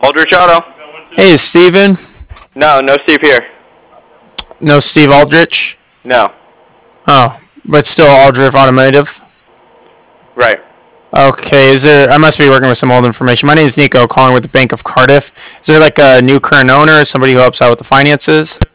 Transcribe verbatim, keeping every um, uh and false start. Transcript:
Aldrich Auto. Hey, Steven. No, no Steve here. No Steve Aldrich? No. Oh, but still Aldrich Automotive? Right. Okay, is there, I must be working with some old information. My name is Nico, calling with the Bank of Cardiff. Is there like a new current owner, somebody who helps out with the finances?